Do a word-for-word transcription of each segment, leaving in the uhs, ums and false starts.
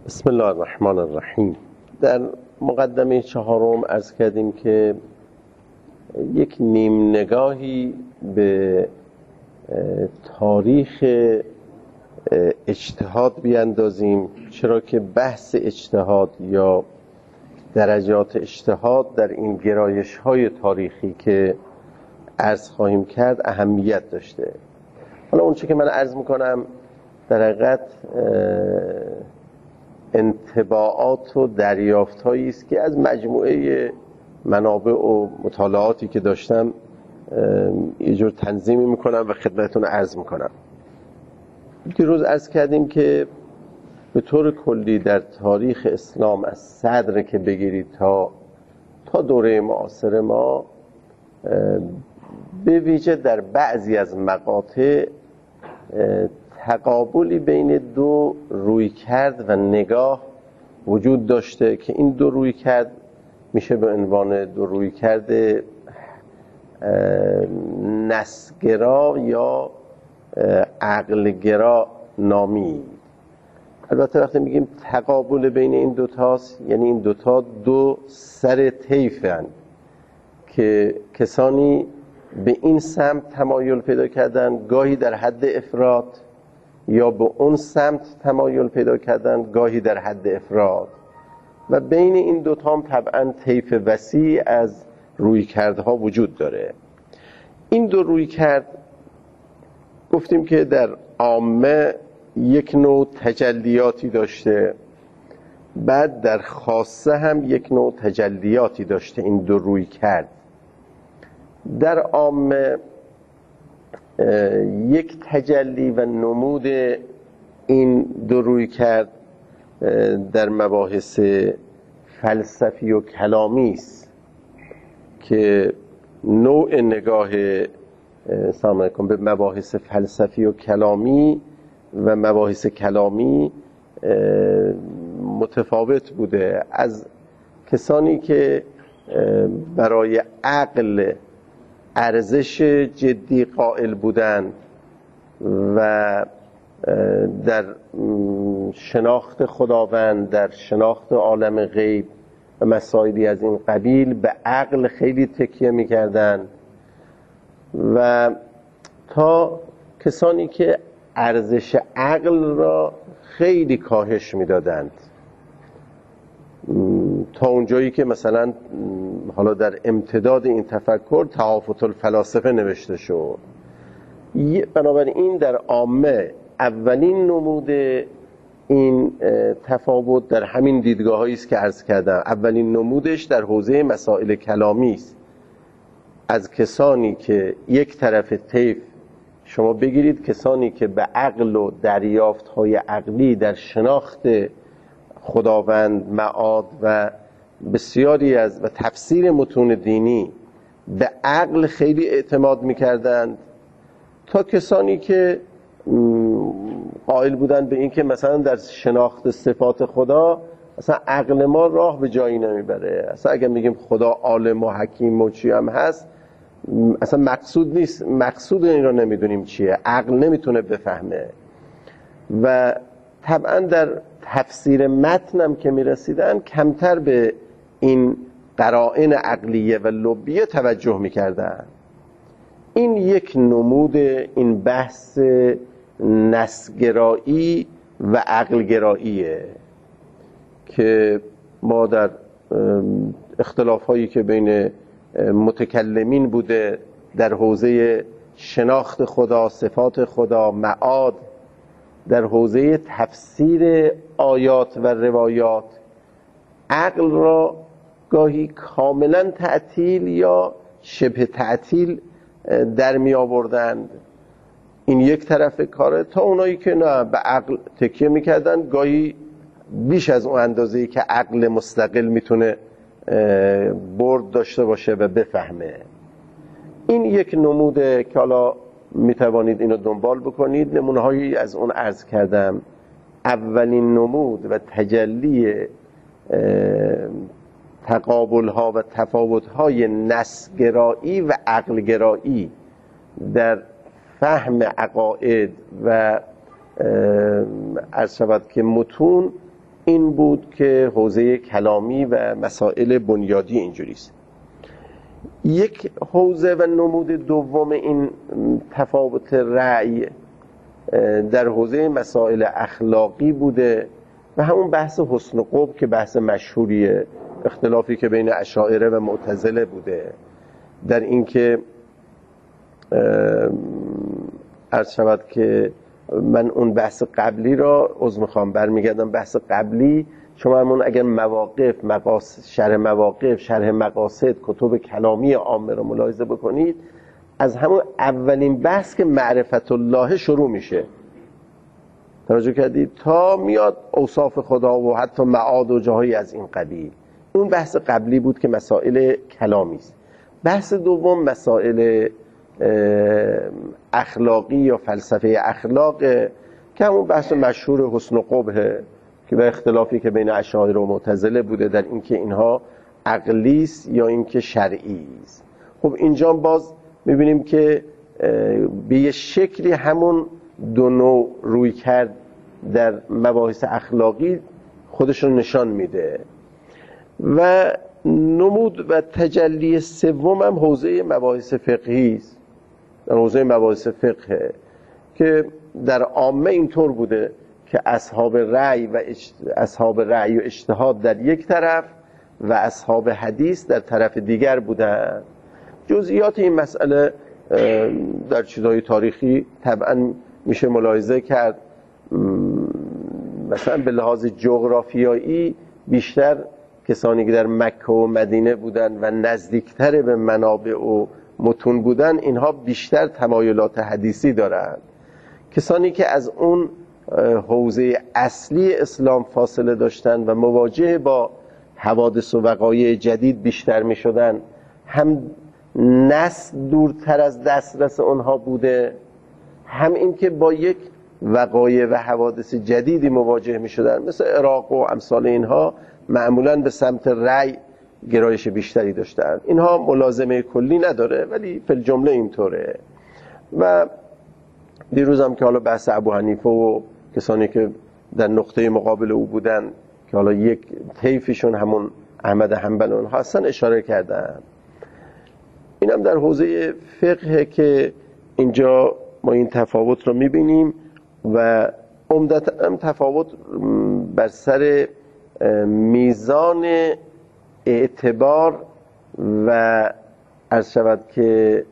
بسم الله الرحمن الرحیم. در مقدمه چهارم عرض کردیم که یک نیم نگاهی به تاریخ اجتهاد بیاندازیم، چرا که بحث اجتهاد یا درجات اجتهاد در این گرایش های تاریخی که عرض خواهیم کرد اهمیت داشته. حالا اون چه که من عرض میکنم در حقیقت انطباعات و دریافت‌هایی است که از مجموعه منابع و مطالعاتی که داشتم یه جور تنظیمی میکنم و خدمتتون عرض میکنم. دیروز عرض کردیم که به طور کلی در تاریخ اسلام از صدر که بگیرید تا تا دوره معاصر ما، به ویژه در بعضی از مقاطع تقابلی بین دو رویکرد و نگاه وجود داشته که این دو رویکرد میشه به عنوان دو رویکرد نسگرا یا عقلگرا نامی. البته وقتی میگیم تقابل بین این دوتاست، یعنی این دوتا دو سر طیفن که کسانی به این سمت تمایل پیدا کردن، گاهی در حد افراط، یا به اون سمت تمایل پیدا کردن، گاهی در حد افراط، و بین این دوتا هم طبعا طیف وسیع از رویکردها وجود داره. این دو رویکرد گفتیم که در عامه یک نوع تجلیاتی داشته، بعد در خاصه هم یک نوع تجلیاتی داشته. این دو رویکرد در عامه یک تجلی و نمود این دو رویکرد در مباحث فلسفی و کلامی است که نوع نگاه سلام علیکم به مباحث فلسفی و کلامی و مباحث کلامی متفاوت بوده. از کسانی که برای عقل ارزش جدی قائل بودند و در شناخت خداوند، در شناخت عالم غیب و مسائلی از این قبیل به عقل خیلی تکیه می‌کردند، و تا کسانی که ارزش عقل را خیلی کاهش می‌دادند، تا اونجایی که مثلا حالا در امتداد این تفکر تهافت الفلاسفه نوشته شد. بنابراین در عامه اولین نمود این تفاوت در همین دیدگاه هایی است که عرض کردم. اولین نمودش در حوزه مسائل کلامی است، از کسانی که یک طرف طیف شما بگیرید، کسانی که به عقل و دریافت های عقلی در شناخت خداوند، معاد و بسیاری از و تفسیر متون دینی به عقل خیلی اعتماد می‌کردند، تا کسانی که قائل بودند به این که مثلا در شناخت صفات خدا اصلا عقل ما راه به جایی نمیبره، اصلا اگر میگیم خدا عالم و حکیم و چی هم هست اصلا مقصود نیست، مقصود این رو نمیدونیم چیه، عقل نمیتونه بفهمه. و طبعا در تفسیر متنم که میرسیدن کمتر به این قرائن عقلیه و لبیه توجه میکردن. این یک نمود این بحث نسگرایی و عقلگراییه که ما در اختلاف هایی که بین متکلمین بوده در حوزه شناخت خدا، صفات خدا، معاد، در حوزه تفسیر آیات و روایات، عقل را گاهی کاملا تعطیل یا شبه تعطیل در می آوردند. این یک طرف کاره، تا اونایی که نه به عقل تکیه میکردن، گاهی بیش از اون اندازه‌ای که عقل مستقل میتونه برد داشته باشه و بفهمه. این یک نموده که حالا میتوانید اینو دنبال بکنید. نمونه‌هایی از اون عرض کردم. اولین نمود و تجلی تقابل‌ها و تفاوت‌های نسگرایی و عقلگرایی در فهم عقاید و عرض شود که متون این بود که حوزه کلامی و مسائل بنیادی اینجوریست. یک حوزه و نمود دوم این تفاوت رأی در حوزه مسائل اخلاقی بوده و همون بحث حسن قبح که بحث مشهوریه، اختلافی که بین اشاعره و معتزله بوده در این که عرض شود که من اون بحث قبلی را عذر میخوام برمیگردم بحث قبلی. شما همون اگر مواقف مقاصد شرح مواقف شرح مقاصد کتب کلامی عامه رو ملاحظه بکنید، از همون اولین بحث که معرفت الله شروع میشه، توجه کردید، تا میاد اوصاف خدا و حتی معاد و جاهایی از این قبیل. اون بحث قبلی بود که مسائل کلامی است. بحث دوم مسائل اخلاقی یا فلسفه اخلاق که همون بحث مشهور حسن و قبح که به اختلافی که بین اشاعره و معتزله بوده در اینکه اینها عقلی است یا اینکه شرعی است. خب اینجا باز میبینیم که به یه شکلی همون دو نوع روی کرد در مباحث اخلاقی خودش رو نشان میده. و نمود و تجلی سوم هم حوزه مباحث فقهی است. در حوزه مباحث فقه که در عامه اینطور بوده که اصحاب رأی و اصحاب رأی و اجتهاد در یک طرف و اصحاب حدیث در طرف دیگر بودند. جزئیات این مسئله در چیزهای تاریخی طبعا میشه ملاحظه کرد. مثلا به لحاظ جغرافیایی بیشتر کسانی که در مکه و مدینه بودن و نزدیکتر به منابع و متون بودن، اینها بیشتر تمایلات حدیثی دارند. کسانی که از اون حوزه اصلی اسلام فاصله داشتن و مواجه با حوادث و وقایع جدید بیشتر می شدن، هم نسل دورتر از دسترس اونها بوده، هم این که با یک وقایع و حوادث جدیدی مواجه می شدن، مثل عراق و امثال اینها معمولاً به سمت رأی گرایش بیشتری داشتن. اینها ملازمه کلی نداره ولی فی الجمله اینطوره. و دیروز هم که حالا بحث ابو حنیفه و کسانی که در نقطه مقابل او بودن که حالا یک طیفشون همون احمد حنبل اونها هستن اشاره کردن. اینم در حوزه فقه که اینجا ما این تفاوت رو میبینیم و عمدتاً هم تفاوت بر سر میزان اعتبار و عرض شود که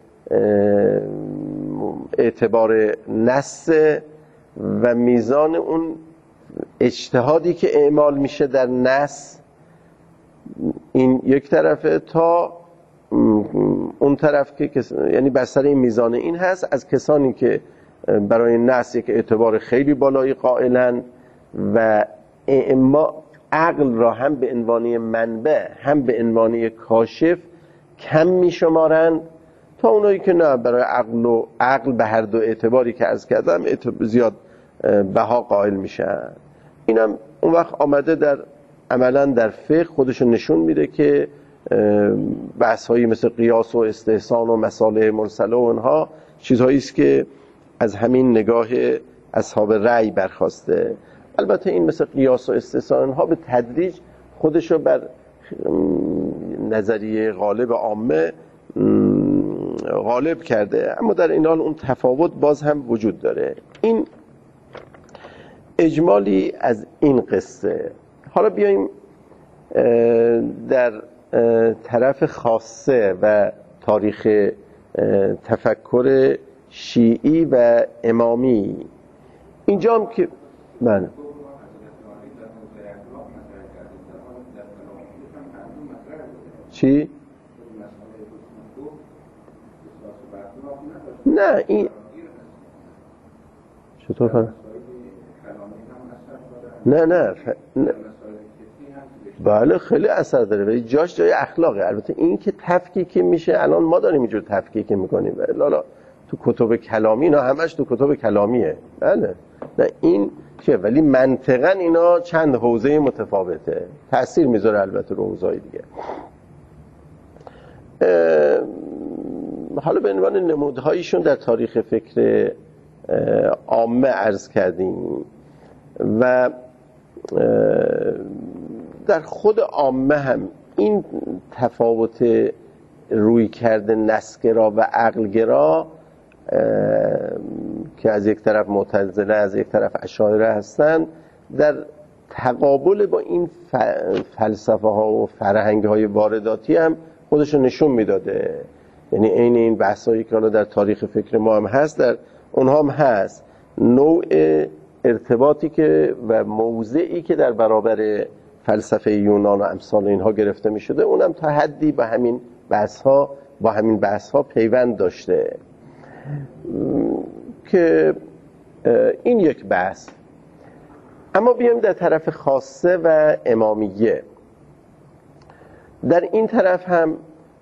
اعتبار نص و میزان اون اجتهادی که اعمال میشه در نص، این یک طرفه، تا اون طرف که یعنی بر سر این میزان این هست از کسانی که برای نص یک اعتبار خیلی بالایی قائلن و اما عقل را هم به عنوان منبع هم به عنوان کاشف کم میشمارند، تا اونایی که نه برای عقل و عقل به هر دو اعتباری که از کردم زیاد بها قائل میشن. اینم اون وقت آمده در عملا در فقه خودشون نشون میده که بحث هایی مثل قیاس و استحسان و مصالح مرسله و اونها چیزهایی است که از همین نگاه اصحاب رأی برخواسته. البته این مثل قیاس و استحسان ها به تدریج خودشو بر نظریه غالب عامه غالب کرده، اما در این حال اون تفاوت باز هم وجود داره. این اجمالی از این قصه. حالا بیاییم در طرف خاصه و تاریخ تفکر شیعی و امامی. اینجا هم که من چی؟ نه این چطور فرق؟ نه نه ف... نه بله خیلی اثر داره ولی جاش جای اخلاقه. البته این که تفکیک میشه الان ما داریم اینجور تفکیک میکنیم، لالا تو کتب کلامی اینا همش تو کتب کلامیه. بله نه این چه، ولی منطقاً اینا چند حوزه متفاوته، تأثیر میذاره البته رو حوزه‌های دیگه. حالا به عنوان نمودهایشون در تاریخ فکر عامه عرض کردیم و در خود عامه هم این تفاوت روی کرده نسگرا و عقلگرا که از یک طرف معتزله از یک طرف اشاعره هستن، در تقابل با این فلسفه ها و فرهنگ های وارداتی هم خودش نشون میداده. یعنی عین این بحثایی که حالا در تاریخ فکر ما هم هست، در اونها هم هست، نوع ارتباطی که و موضعی که در برابر فلسفه یونان و امثال اینها گرفته می شده، اونم تا حدی با همین بحث ها با همین بحث ها پیوند داشته. که این یک بحث. اما بیایم در طرف خاصه و امامیه. در این طرف هم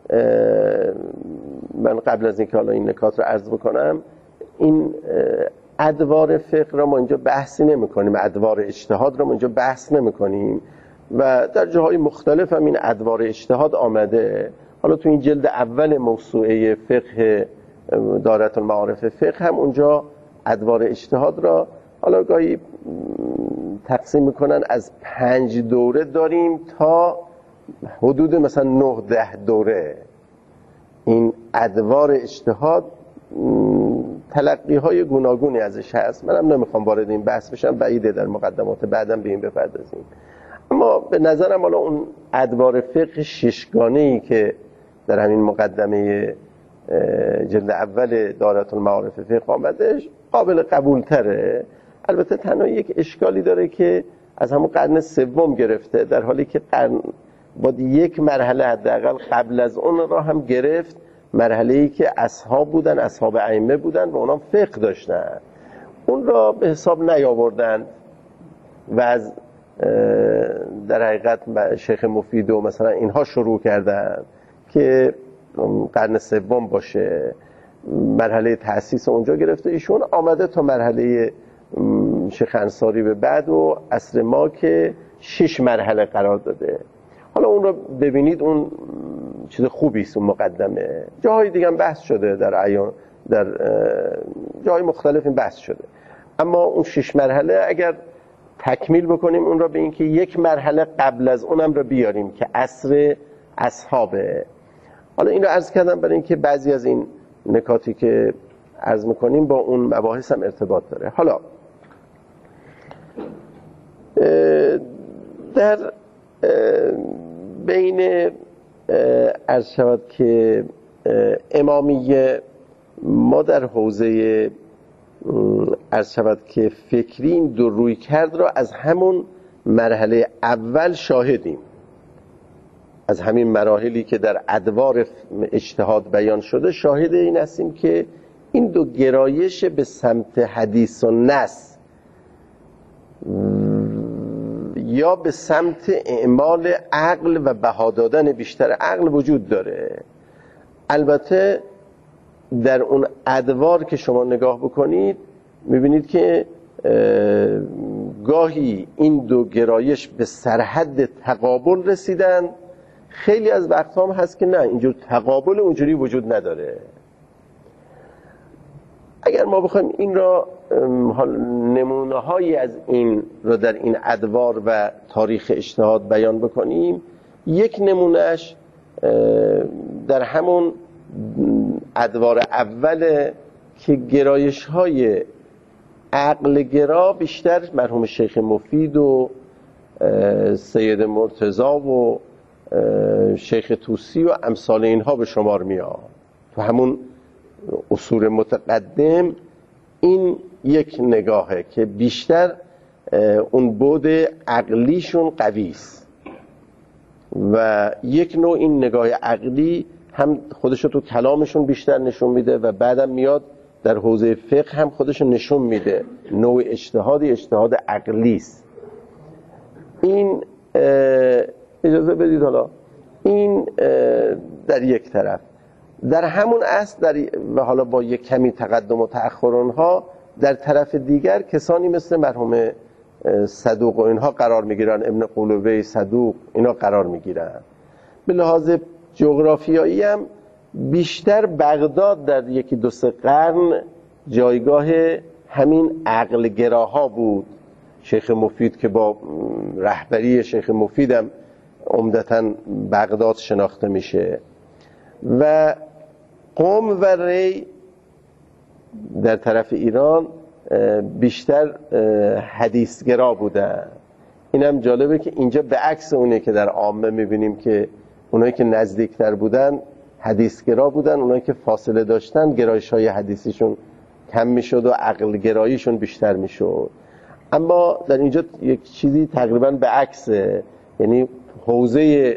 من قبل از اینکه حالا این نکات رو عرض بکنم، این ادوار فقه را ما اینجا بحثی نمی کنیم، ادوار اجتهاد را ما اینجا بحث نمی کنیم و در جاهای مختلف هم این ادوار اجتهاد آمده. حالا تو این جلد اول موسوعه فقه دایره المعارف فقه هم اونجا ادوار اجتهاد را حالا گاهی تقسیم میکنن، از پنج دوره داریم تا حدود مثلا نه ده دوره. این ادوار اجتهاد تلقی های گوناگونی ازش هست، منم نمیخوام وارد این بحث بشم، بعیده در مقدمات بعدم به این بپردازیم. اما به نظرم حالا اون ادوار فقه ششگانه‌ای که در همین مقدمه جلد اول دایره المعارف فقه آمدش قابل قبول تره. البته تنها یک اشکالی داره که از همون قرن سوم گرفته، در حالی که قرن با یک مرحله حداقل قبل از اون را هم گرفت، مرحله‌ای که اصحاب بودن، اصحاب ائمه بودن و اونا فقه داشتن، اون را به حساب نیاوردن و از در حقیقت شیخ مفید و مثلا اینها شروع کردن که قرن سوم باشه، مرحله تأسیس اونجا گرفته، ایشون آمده تا مرحله شیخ انصاری به بعد و عصر ما که شش مرحله قرار داده. حالا اون رو ببینید، اون چیز خوبی است، اون مقدمه. جاهای دیگه هم بحث شده، در ایان در جای مختلف این بحث شده، اما اون شش مرحله اگر تکمیل بکنیم اون رو به این که یک مرحله قبل از اونم رو بیاریم که عصر اصحابه. حالا این رو عرض کردم برای اینکه بعضی از این نکاتی که عرض میکنیم با اون مباحث هم ارتباط داره. حالا در بین عرض شود که امامیه ما در حوزه عرض شود که فکری این دو روی کرد را از همون مرحله اول شاهدیم، از همین مراحلی که در ادوار اجتهاد بیان شده شاهد این هستیم که این دو گرایش به سمت حدیث و نص یا به سمت اعمال عقل و بها دادن بیشتر عقل وجود داره. البته در اون ادوار که شما نگاه بکنید میبینید که گاهی این دو گرایش به سرحد تقابل رسیدن، خیلی از وقت هم هست که نه، اینجور تقابل اونجوری وجود نداره. اگر ما بخوایم این را نمونه هایی از این را در این ادوار و تاریخ اجتهاد بیان بکنیم، یک نمونهش در همون ادوار اول که گرایش های عقل گرا بیشتر مرحوم شیخ مفید و سید مرتضی و شیخ طوسی و امثال اینها به شمار میاد. تو همون اصول متقدم این یک نگاهه که بیشتر اون بعد عقلیشون قوی است و یک نوع این نگاه عقلی هم خودشو تو کلامشون بیشتر نشون میده و بعدم میاد در حوزه فقه هم خودشو نشون میده، نوع اجتهادی اجتهاد عقلی است. این اجازه بدید حالا این در یک طرف، در همون اصل در و حالا با یک کمی تقدم و تأخر اونها در طرف دیگر کسانی مثل مرحوم صدوق و اینها قرار میگیرن، ابن قلوبی، صدوق، اینا قرار میگیرن. به لحاظ جغرافیایی هم بیشتر بغداد در یکی دو سه قرن جایگاه همین عقل گراها بود شیخ مفید که با رهبری شیخ مفیدم عمدتاً بغداد شناخته میشه و قم و ری در طرف ایران بیشتر حدیثگرا بودن. اینم جالبه که اینجا به عکس اونه که در عامه میبینیم که اونایی که نزدیکتر بودن حدیثگرا بودن، اونایی که فاصله داشتن گرایش های حدیثیشون کم میشد و عقل گراییشون بیشتر میشد. اما در اینجا یک چیزی تقریبا به عکسه، یعنی حوزه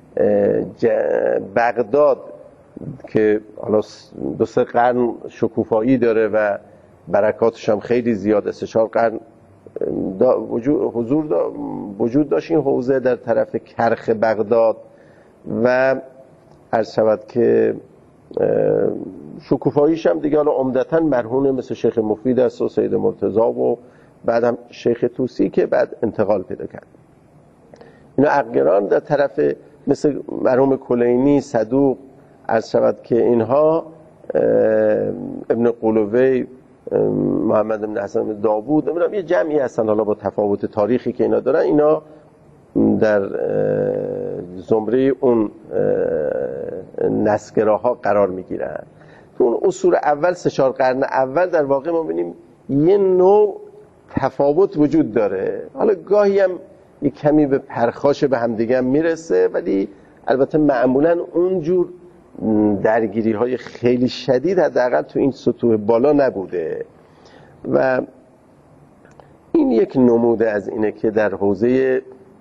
بغداد که حالا دو سه قرن شکوفایی داره و برکاتش هم خیلی زیاده، سه چهار قرن دا وجود حضور دا وجود داشت این حوزه در طرف کرخ بغداد و عرض شود که شکوفاییش هم دیگه حالا عمدتاً مرهون مثل شیخ مفید است و سید مرتضی و بعد هم شیخ طوسی که بعد انتقال پیدا کرد. اینا عقلگران در طرف مثل مرحوم کلینی، صدوق، عرض شود که اینها ابن قلوی، محمد بن حسن داوود، نمیدونم یه جمعی هستن حالا با تفاوت تاریخی که اینا دارن، اینا در زمره اون نسگراها قرار میگیرن. تو اون اصول اول سه چهار قرن اول در واقع ما ببینیم یه نوع تفاوت وجود داره، حالا گاهی هم یه کمی به پرخاش به همدیگه هم میرسه، ولی البته معمولا اونجور درگیری های خیلی شدید حداقل تو این سطوح بالا نبوده. و این یک نموده از اینه که در حوزه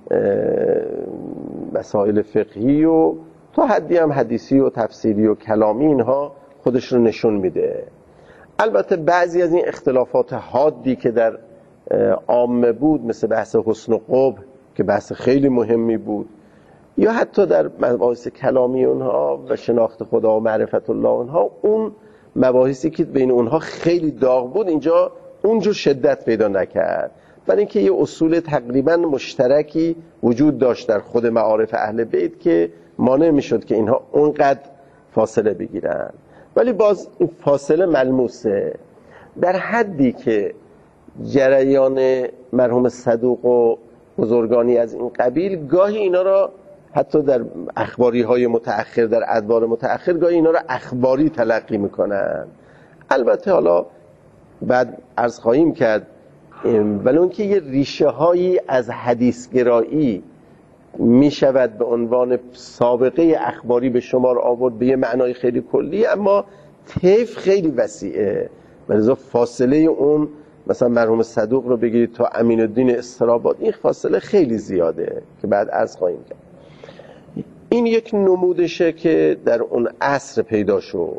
مسائل فقهی و تا حدی هم حدیثی و تفسیری و کلامی اینها خودش رو نشون میده. البته بعضی از این اختلافات حادی که در عامه بود مثل بحث حسن و قبح که بحث خیلی مهمی بود، یا حتی در مباحث کلامی اونها و شناخت خدا و معرفت الله اونها، اون مباحثی که بین اونها خیلی داغ بود اینجا اونجور شدت پیدا نکرد، ولی اینکه یه اصول تقریبا مشترکی وجود داشت در خود معارف اهل بیت که مانع میشد که اینها اونقدر فاصله بگیرن. ولی باز این فاصله ملموسه در حدی که جریان مرحوم صدوق و بزرگانی از این قبیل گاهی اینا را حتی در اخباری های متأخر، در ادوار متأخر، گاهی اینا را اخباری تلقی میکنن. البته حالا بعد عرض خواهیم کرد، ولی اون که یه ریشه هایی از حدیث گرایی می شود به عنوان سابقه اخباری به شمار آورد به یه معنای خیلی کلی، اما طیف خیلی وسیعه و لذا فاصله اون مثلا مرحوم صدوق رو بگیرید تا امین الدین استراباد، این فاصله خیلی زیاده که بعد عرض خواهیم کرد. این یک نمودشه که در اون عصر پیدا شد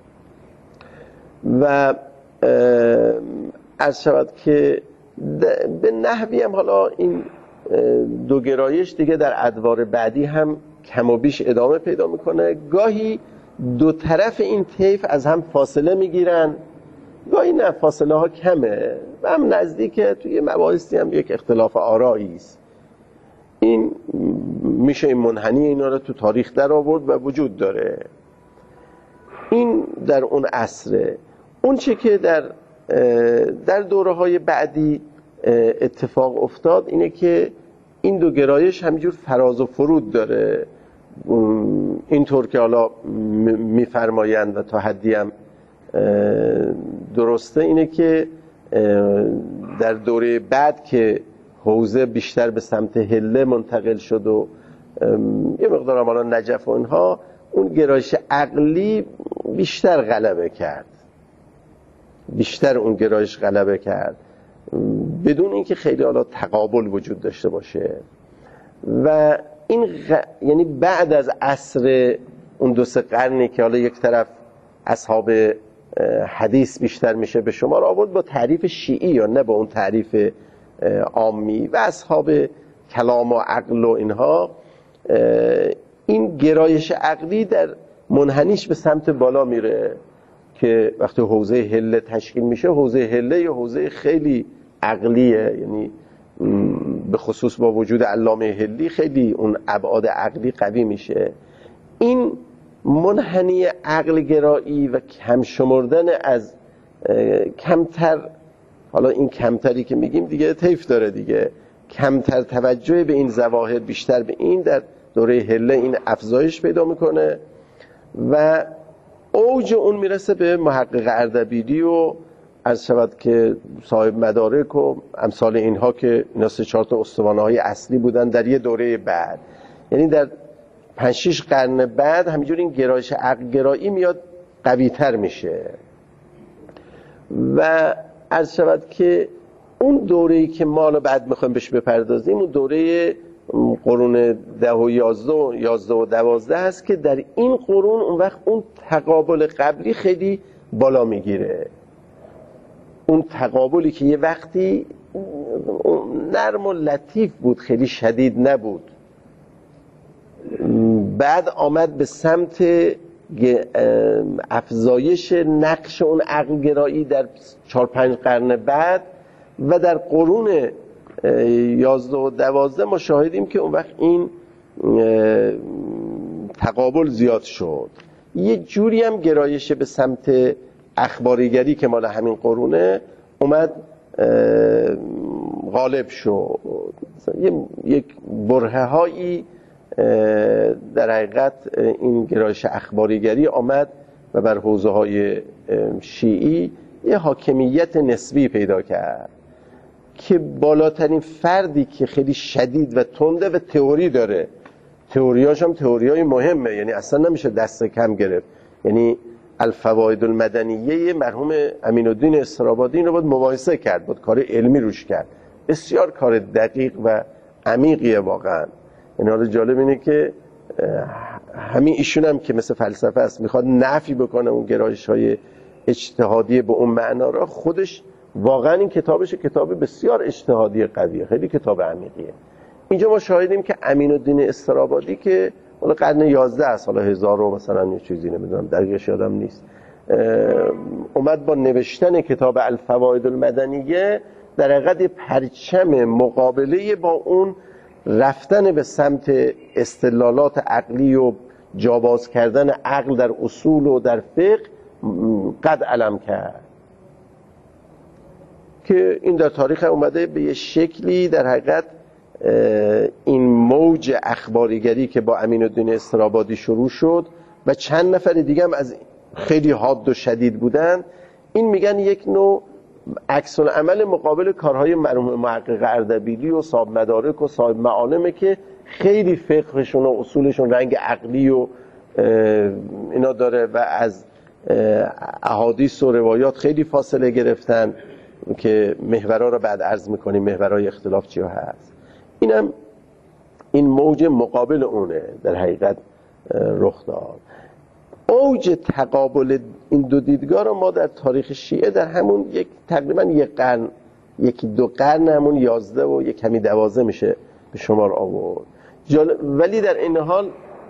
و عرض شود که به نحوی هم حالا این دو گرایش دیگه در ادوار بعدی هم کم و بیش ادامه پیدا میکنه. گاهی دو طرف این طیف از هم فاصله میگیرن، گاهی نه، فاصله ها کمه و هم نزدیکه، توی مباحثی هم یک اختلاف آرایی است. این میشه این منحنی اینا رو تو تاریخ در آورد و وجود داره. این در اون عصره. اون چه که در در دوره های بعدی اتفاق افتاد اینه که این دو گرایش همینجور فراز و فرود داره، اینطور که حالا میفرمایند و تا حدی هم درسته اینه که در دوره بعد که حوزه بیشتر به سمت هله منتقل شد و یه مقدار هم حالا نجف و اینها، اون گرایش عقلی بیشتر غلبه کرد، بیشتر اون گرایش غلبه کرد بدون اینکه خیلی حالا تقابل وجود داشته باشه. و این غ... یعنی بعد از عصر اون دو سه قرنی که حالا یک طرف اصحاب حدیث بیشتر میشه به شمار آورد با تعریف شیعی یا نه با اون تعریف عامی، و اصحاب کلام و عقل و اینها، این گرایش عقلی در منحنیش به سمت بالا میره که وقتی حوزه هله تشکیل میشه، حوزه هله یا حوزه خیلی عقلیه، یعنی به خصوص با وجود علامه هلی خیلی اون ابعاد عقلی قوی میشه. این منحنی عقل گرایی و کم شمردن از کمتر حالا این کمتری که میگیم دیگه طیف داره دیگه، کمتر توجه به این ظواهر بیشتر به این، در دوره حله این افزایش پیدا میکنه و اوج اون میرسه به محقق اردبیلی و عرض شود که صاحب مدارک و امثال اینها که اینا سه چهار تا استوانه های اصلی بودن در یه دوره بعد. یعنی در پنج شش قرن بعد همینجور این گرایش عقل گرایی میاد قوی تر میشه و عرض شود که اون دوره‌ای که ما الان بعد میخوایم بهش بپردازیم اون دوره قرون ده و یازده و یازده و دوازده هست که در این قرون اون وقت اون تقابل قبلی خیلی بالا میگیره. اون تقابلی که یه وقتی نرم و لطیف بود، خیلی شدید نبود، بعد آمد به سمت افزایش نقش اون عقل گرایی در چهار پنج قرن بعد و در قرون یازده و دوازده ما شاهدیم که اون وقت این تقابل زیاد شد. یه جوری هم گرایش به سمت اخباریگری که مال همین قرونه اومد غالب شد. یک برهه هایی در حقیقت این گرایش اخباریگری آمد و بر حوزه های شیعی یه حاکمیت نسبی پیدا کرد که بالاترین فردی که خیلی شدید و تنده و تئوری داره، تئوریاش هم تئوریای مهمه، یعنی اصلا نمیشه دست کم گرفت. یعنی الفواید المدنیه مرحوم امین الدین استرابادی این رو باید مباحثه کرد، باید کار علمی روش کرد، بسیار کار دقیق و عمیقیه واقعا. یعنی حالا جالب اینه که همین ایشون هم که مثل فلسفه است میخواد نفی بکنه اون گرایش های اجتهادی به اون معنا را، خودش واقعا این کتابش کتاب بسیار اجتهادی قویه، خیلی کتاب عمیقیه. اینجا ما شاهدیم که امین الدین استرابادی که حالا قرن یازده است، حالا هزار و مثلا یه چیزی نمیدونم دقیقش یادم نیست، اومد با نوشتن کتاب الفواید المدنیه در حقیقت پرچم مقابله با اون رفتن به سمت استدلالات عقلی و جاباز کردن عقل در اصول و در فقه قد علم کرد که این در تاریخ اومده به یه شکلی در حقیقت این موج اخباریگری که با امین الدین استرابادی شروع شد و چند نفر دیگه هم از خیلی حاد و شدید بودن، این میگن یک نوع عکس العمل مقابل کارهای مرحوم محقق اردبیلی و صاحب مدارک و صاحب معالمه که خیلی فقهشون و اصولشون رنگ عقلی و اینا داره و از احادیث و روایات خیلی فاصله گرفتن که محورها رو بعد عرض میکنیم محورهای اختلاف چیا هست. اینم این موج مقابل اونه در حقیقت رخ داد. اوج تقابل این دو دیدگاه رو ما در تاریخ شیعه در همون یک تقریبا یک قرن، یکی دو قرن، همون یازده و یک کمی دوازده میشه به شمار آورد. ولی در این حال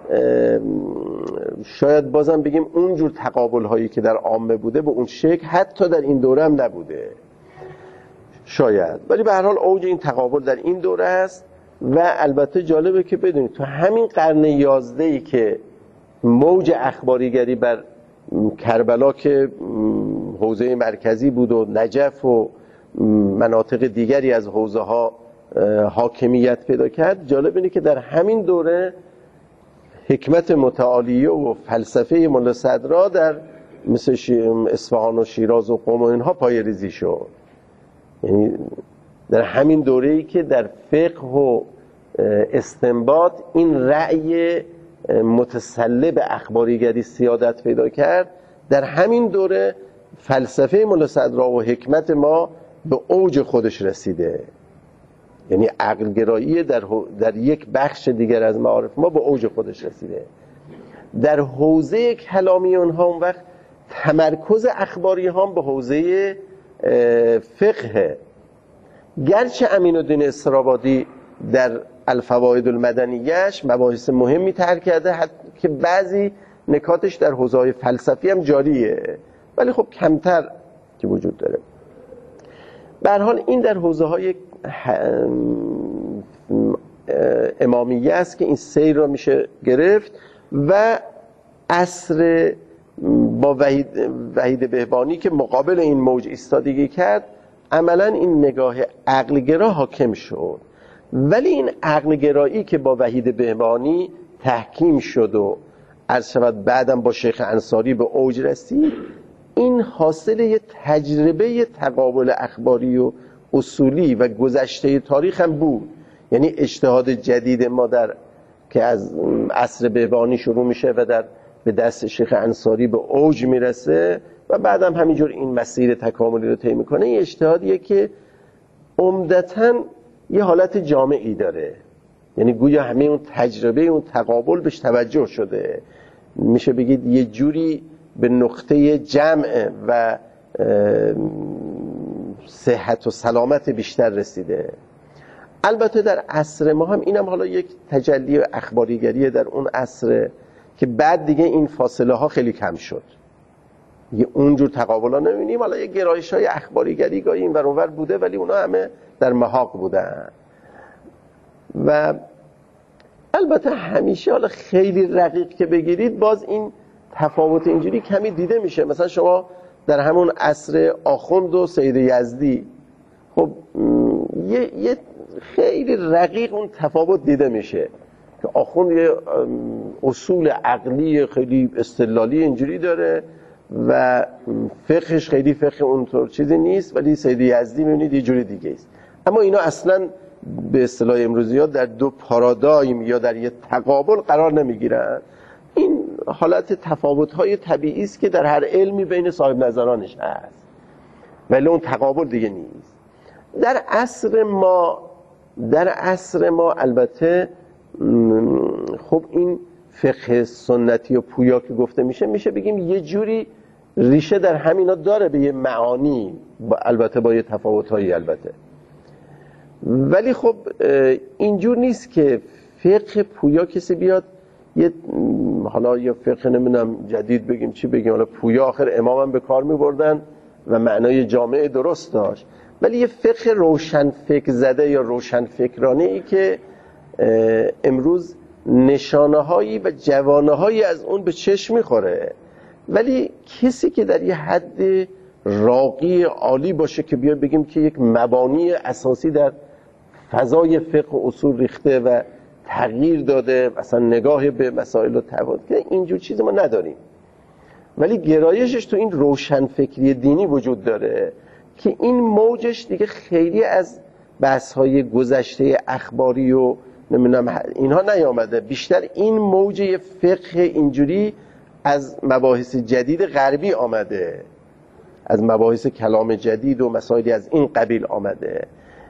شاید بازم بگیم اونجور تقابل هایی که در عامه بوده به اون شکل حتی در این دوره هم نبوده شاید، ولی به هر حال اوج این تقابل در این دوره است. و البته جالبه که بدونید تو همین قرن یازدهی که موج اخباریگری بر کربلا که حوزه مرکزی بود و نجف و مناطق دیگری از حوزه ها حاکمیت پیدا کرد، جالب اینه که در همین دوره حکمت متعالیه و فلسفه ملا صدرا در مثل اصفهان و شیراز و قم و اینها پای ریزی شد. یعنی در همین دوره‌ای که در فقه و استنباط این رأی متسلب اخباریگری سیادت پیدا کرد، در همین دوره فلسفه ملا صدرا و حکمت ما به اوج خودش رسیده. یعنی عقلگرایی در, در یک بخش دیگر از معارف ما به اوج خودش رسیده. در حوزه کلامی اونها اون وقت تمرکز اخباری ها به حوزه فقه، گرچه امین الدین استرابادی در الفواید المدنیه‌اش مباحث مهمی طرح کرده حتی که بعضی نکاتش در حوزه فلسفی هم جاریه، ولی خب کمتر که وجود داره. به هر حال این در حوزه های امامیه است که این سیر را میشه گرفت و عصر با وحید, وحید بهبانی که مقابل این موج ایستادگی کرد، عملا این نگاه عقلگرا حاکم شد. ولی این عقلگرایی که با وحید بهبهانی تحکیم شد و عرض شود بعدم با شیخ انصاری به اوج رسید، این حاصل یه تجربه تقابل اخباری و اصولی و گذشته تاریخ هم بود. یعنی اجتهاد جدید ما در که از عصر بهبهانی شروع میشه و در به دست شیخ انصاری به اوج میرسه و بعدم همینجور این مسیر تکاملی رو طی میکنه. این اجتهادیه که عمدتاً یه حالت جامعی داره، یعنی گویا همه اون تجربه اون تقابل بهش توجه شده، میشه بگید یه جوری به نقطه جمع و صحت و سلامت بیشتر رسیده. البته در عصر ما هم اینم حالا یک تجلی اخباریگریه در اون عصر که بعد دیگه این فاصله ها خیلی کم شد، یه اونجور تقابل ها نمیبینیم. حالا یه گرایش های اخباریگری گاهی این ور اون ور بوده ولی اونا همه در محاق بودن. و البته همیشه حالا خیلی رقیق که بگیرید باز این تفاوت اینجوری کمی دیده میشه. مثلا شما در همون عصر آخوند و سید یزدی خب یه, یه خیلی رقیق اون تفاوت دیده میشه که آخوند یه اصول عقلی خیلی استدلالی اینجوری داره و فقهش خیلی فقه اونطور چیزی نیست، ولی سید یزدی میبینید یه جوری دیگه است. اما اینا اصلا به اصطلاح امروزیات در دو پارادایم یا در یه تقابل قرار نمیگیرن. این حالت تفاوت‌های طبیعی است که در هر علمی بین صاحب نظرانش هست، ولی اون تقابل دیگه نیست. در عصر ما در عصر ما البته خب این فقه سنتی و پویا که گفته میشه میشه بگیم یه جوری ریشه در همینا داره به یه معانی، البته با یه تفاوت‌هایی البته. ولی خب اینجور نیست که فقه پویا کسی بیاد یه حالا یه فقه نمیدونم جدید بگیم چی بگیم، حالا پویا آخر امام هم به کار میبردن و معنای جامعه درست داشت، ولی یه فقه روشن فکر زده یا روشن فکرانه ای که امروز نشانه هایی و جوانه هایی از اون به چشم میخوره، ولی کسی که در یه حد راقی عالی باشه که بیا بگیم که یک مبانی اساسی در فضای فقه و اصول ریخته و تغییر داده، مثلا نگاه به مسائل و تفاوت که اینجور چیز ما نداریم. ولی گرایشش تو این روشن فکری دینی وجود داره که این موجش دیگه خیلی از بحث‌های گذشته اخباری و نمیدونم اینها نیامده، بیشتر این موج فقه اینجوری از مباحث جدید غربی آمده، از مباحث کلام جدید و مسائلی از این قبیل آمده.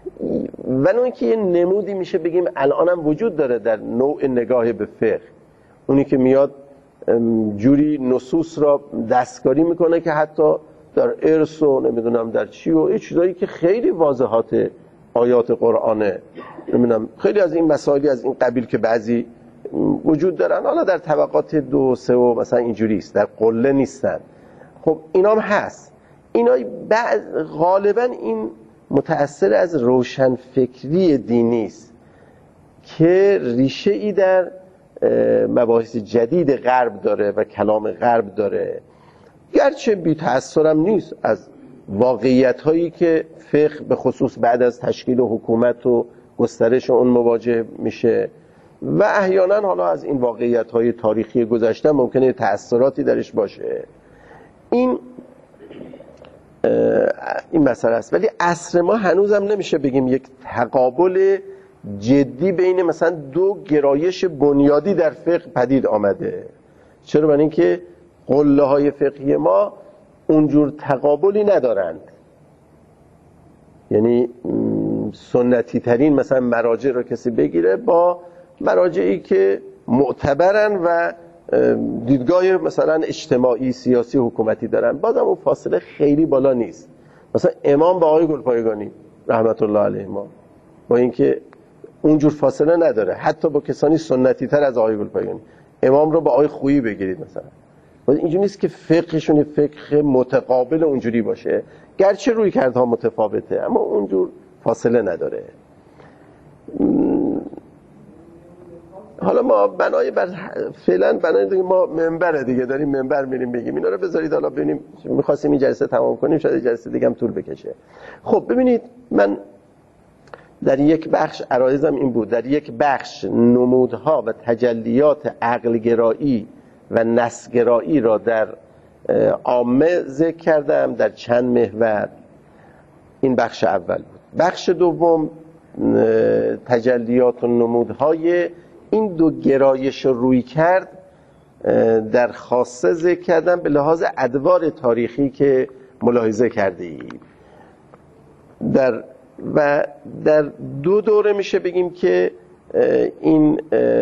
و اون که یه نمودی میشه بگیم الان هم وجود داره در نوع نگاه به فقه، اونی که میاد جوری نصوص را دستکاری میکنه که حتی در ارث و نمیدونم در چی و این چیزایی که خیلی واضحات آیات قرآنه، نمیدونم خیلی از این مسائلی از این قبیل که بعضی وجود دارن، حالا در طبقات دو سه و مثلا اینجوری است، در قله نیستن. خب اینام هست. اینا بعض غالبا این متأثر از روشن فکری دینی است که ریشه ای در مباحث جدید غرب داره و کلام غرب داره، گرچه بی تأثرم نیست از واقعیت هایی که فقه به خصوص بعد از تشکیل حکومت و گسترش اون مواجه میشه و احیانا حالا از این واقعیت های تاریخی گذشته ممکنه تأثیراتی درش باشه. این این مسئله است. ولی عصر ما هنوزم نمیشه بگیم یک تقابل جدی بین مثلا دو گرایش بنیادی در فقه پدید آمده. چرا؟ برای اینکه قله های فقهی ما اونجور تقابلی ندارند. یعنی سنتی ترین مثلا مراجع رو کسی بگیره با مراجعی که معتبرن و دیدگاه مثلا اجتماعی سیاسی حکومتی دارن، بازم اون فاصله خیلی بالا نیست. مثلا امام با آقای گلپایگانی رحمت الله علیهما با اینکه اونجور فاصله نداره، حتی با کسانی سنتی تر از آقای گلپایگانی. امام رو با آقای خویی بگیرید مثلا، اینجوری نیست که فقهشون فقه متقابل اونجوری باشه، گرچه روی کردها متفاوته اما اونجور فاصله نداره. حالا ما بنای بر فعلا بنای دیگه ما منبر دیگه داریم، منبر میریم بگیم اینا رو بذارید حالا ببینیم. می‌خواستیم این جلسه تمام کنیم، شاید جلسه دیگه هم طول بکشه. خب ببینید، من در یک بخش عرایزم این بود، در یک بخش نمودها و تجلیات عقلگرایی و نسگرایی را در عامه ذکر کردم در چند محور. این بخش اول بود. بخش دوم تجلیات و نمودهای این دو گرایش رو روی کرد در خاصه ذکر کردم به لحاظ ادوار تاریخی که ملاحظه کرده اید. در و در دو دوره میشه بگیم که این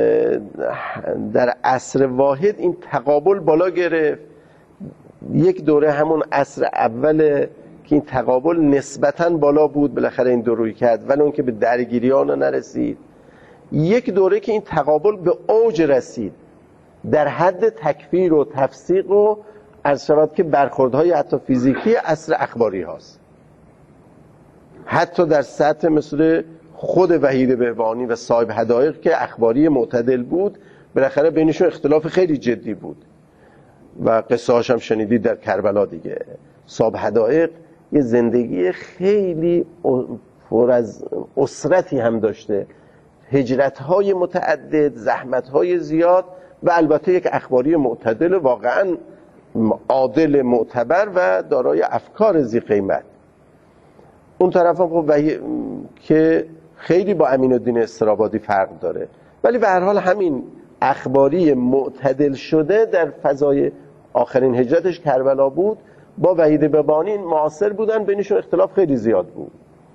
در عصر واحد این تقابل بالا گرفت. یک دوره همون عصر اول که این تقابل نسبتاً بالا بود، بالاخره این دو روی کرد ولی اون که به درگیری ها نرسید. یک دوره که این تقابل به اوج رسید در حد تکفیر و تفسیق و عرض شود که برخوردهای حتی فیزیکی عصر اخباری هاست، حتی در سطح مثل خود وحید بهبهانی و صاحب حدایق که اخباری معتدل بود، بالاخره بینشون اختلاف خیلی جدی بود و قصه هاش هم شنیدید در کربلا دیگه. صاحب حدایق یه زندگی خیلی پر از اسرتی هم داشته، هجرت‌های متعدد، زحمت‌های زیاد و البته یک اخباری معتدل واقعاً عادل، معتبر و دارای افکار ذی قیمت. اون طرف هم خب که خیلی با امین الدین استرابادی فرق داره، ولی به هر حال همین اخباری معتدل شده در فضای آخرین هجرتش کربلا بود، با وحید بهبهانی معاصر بودن، بینشون اختلاف خیلی زیاد بود.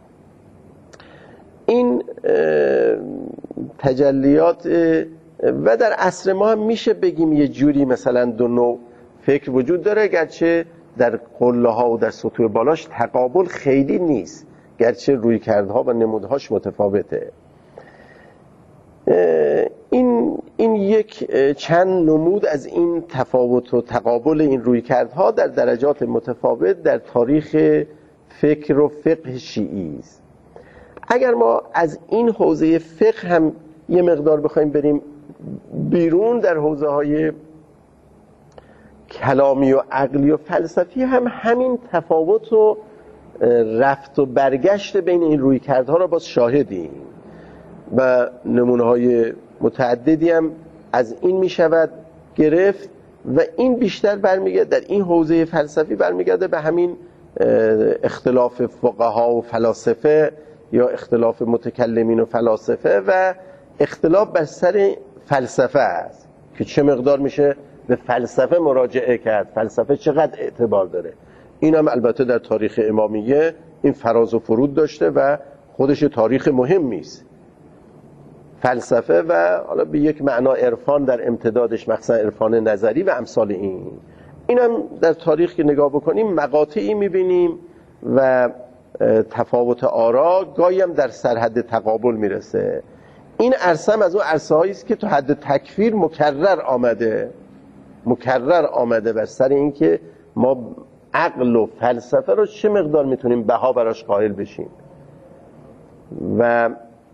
این تجلیات و در عصر ما هم میشه بگیم یه جوری مثلا دو نوع فکر وجود داره، گرچه در قله ها و در سطوح بالاش تقابل خیلی نیست، گرچه روی کردها و نمودهاش متفاوته. این این یک چند نمود از این تفاوت و تقابل این رویکردها در درجات متفاوت در تاریخ فکر و فقه شیعی است. اگر ما از این حوزه فقه هم یه مقدار بخوایم بریم بیرون، در حوزه های کلامی و عقلی و فلسفی هم همین تفاوت و رفت و برگشت بین این رویکردها را باز شاهدیم و نمونه‌های متعددی هم از این می شود گرفت و این بیشتر برمیگرده در این حوزه فلسفی برمیگرده به همین اختلاف فقها و فلاسفه یا اختلاف متکلمین و فلاسفه و اختلاف بر سر فلسفه است که چه مقدار میشه به فلسفه مراجعه کرد، فلسفه چقدر اعتبار داره. این هم البته در تاریخ امامیه این فراز و فرود داشته و خودش تاریخ مهمی است فلسفه و حالا به یک معنا عرفان در امتدادش، مثلا عرفان نظری و امثال این. اینم در تاریخ که نگاه بکنیم مقاطعی میبینیم و تفاوت آرا گاهی هم در سرحد تقابل میرسه. این عرصه هم از اون عرصه هایی است که تو حد تکفیر مکرر آمده مکرر آمده بر سر این که ما عقل و فلسفه رو چه مقدار میتونیم بها براش قائل بشیم و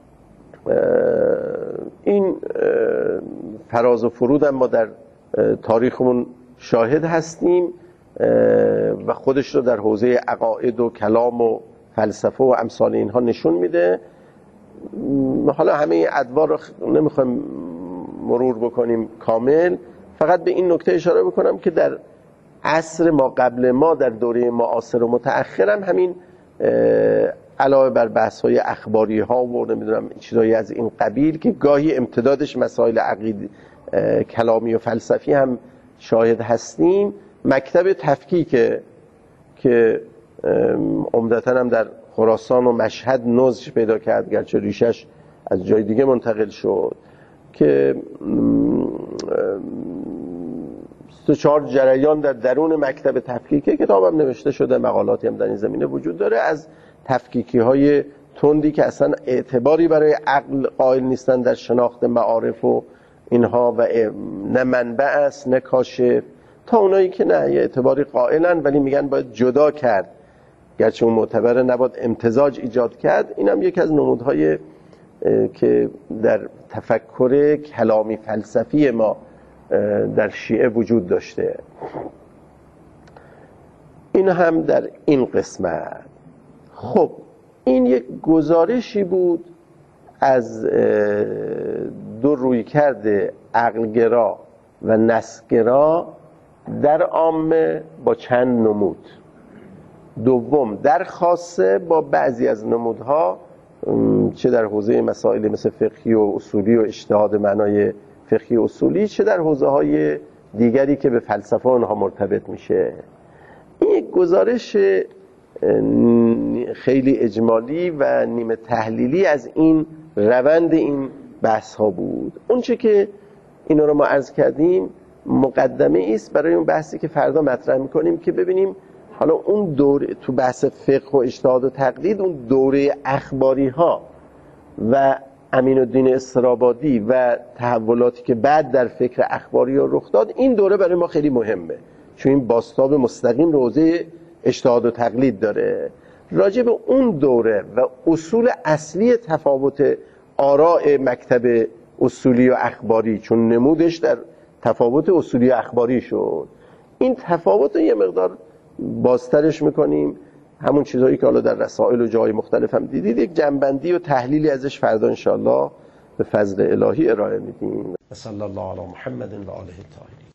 این فراز و فرود هم ما در تاریخمون شاهد هستیم و خودش رو در حوزه عقاید و کلام و فلسفه و امثال اینها نشون میده. حالا همه این ادوار رو نمیخوایم مرور بکنیم کامل، فقط به این نکته اشاره بکنم که در عصر ما قبل ما در دوره معاصر و متأخر هم همین علاوه بر بحث‌های اخباری ها و نمیدونم چیزایی از این قبیل که گاهی امتدادش مسائل عقیدی کلامی و فلسفی هم شاهد هستیم، مکتب تفکیک که عمدتاً هم در خراسان و مشهد نضج پیدا کرد، گرچه ریشش از جای دیگه منتقل شد، که سه چهار جریان در درون مکتب تفکیکی کتاب هم نوشته شده، مقالاتی هم در این زمینه وجود داره از تفکیکی های تندی که اصلا اعتباری برای عقل قائل نیستن در شناخت معارف و اینها و نه منبع است نه کاشف، تا اونایی که نه یه اعتباری قائلن ولی میگن باید جدا کرد، گرچه اون معتبره نباید امتزاج ایجاد کرد. اینم یکی از نمودهای که در تفکر کلامی فلسفی ما در شیعه وجود داشته. این هم در این قسمت. خب این یک گزارشی بود از دو رویکرد عقلگرا و نسگرا در عامه با چند نمود. دوم در خاصه با بعضی از نمودها، چه در حوزه مسائل مثل فقهی و اصولی و اجتهاد معنای فقهی و اصولی، چه در حوزه های دیگری که به فلسفه اونها مرتبط میشه. این یک گزارش خیلی اجمالی و نیمه تحلیلی از این روند این بحث ها بود. اون چه که اینا رو ما عرض کردیم مقدمه است برای اون بحثی که فردا مطرح میکنیم، که ببینیم حالا اون دوره تو بحث فقه و اجتهاد و تقلید، اون دوره اخباری ها و امین الدین استرابادی و تحولاتی که بعد در فکر اخباری ها رخ داد، این دوره برای ما خیلی مهمه، چون این بازتاب مستقیم حوزه اجتهاد و تقلید داره. راجع به اون دوره و اصول اصلی تفاوت آراء مکتب اصولی و اخباری، چون نمودش در تفاوت اصولی و اخباری شد، این تفاوت رو یه مقدار بازترش میکنیم. همون چیزهایی که حالا در رسائل و جای مختلف هم دیدید، یک جنبندی و تحلیلی ازش فردا انشاءالله به فضل الهی ارائه میدیم. صلی الله علی محمد و آله الطاهرین.